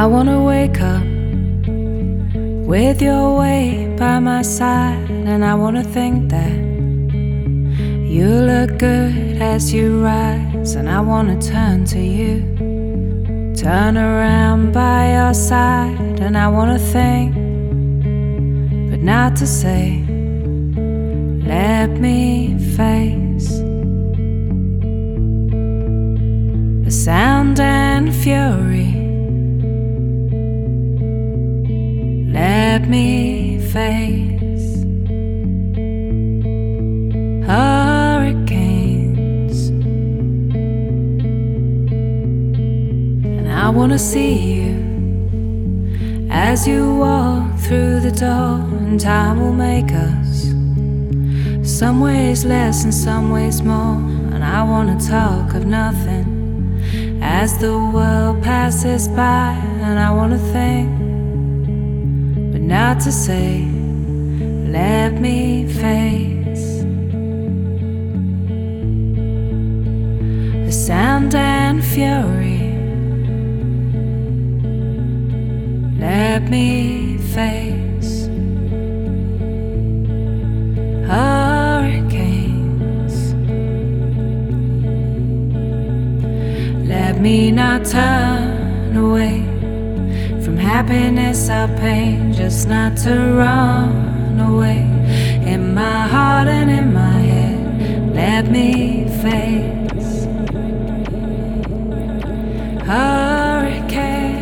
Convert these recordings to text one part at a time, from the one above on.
wanna wake up with your weight by my side, and I wanna think that you look good as you rise, and I wanna turn to you, turn around by your side, and I wanna think, but not to say, let me face the sound and fury. Let me face hurricanes, and I wanna see you as you walk through the door, and time will make us some ways less and some ways more. And I wanna talk of nothing as the world passes by, and I wanna think, but not to say, let me face the sound and fury. Let me face hurricanes. Let me not turn away from happiness or pain, just not to run away. In my heart and in my head, let me face hurricane.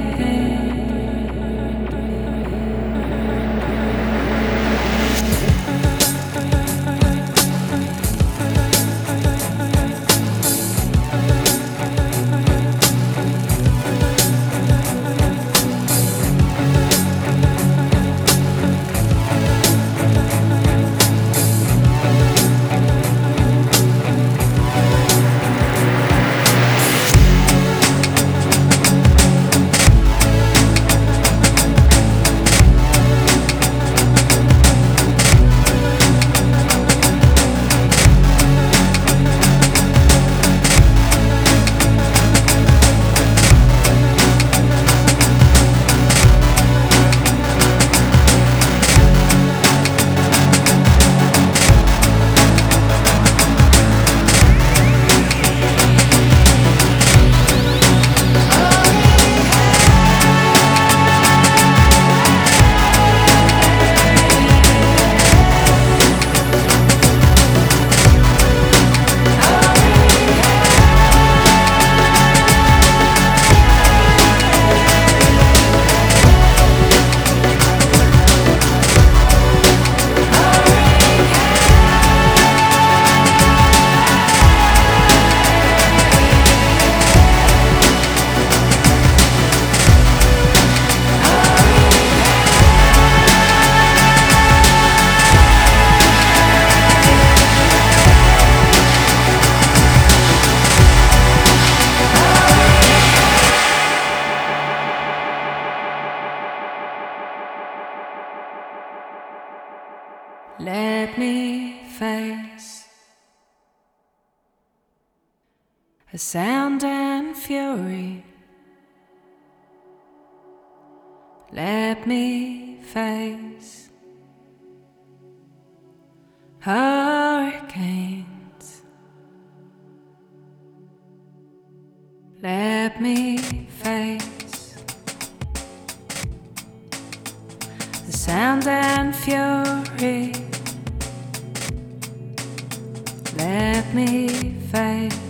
Let me face a sound and fury. Let me face hurricanes. Let me face the sound and fury. Let me face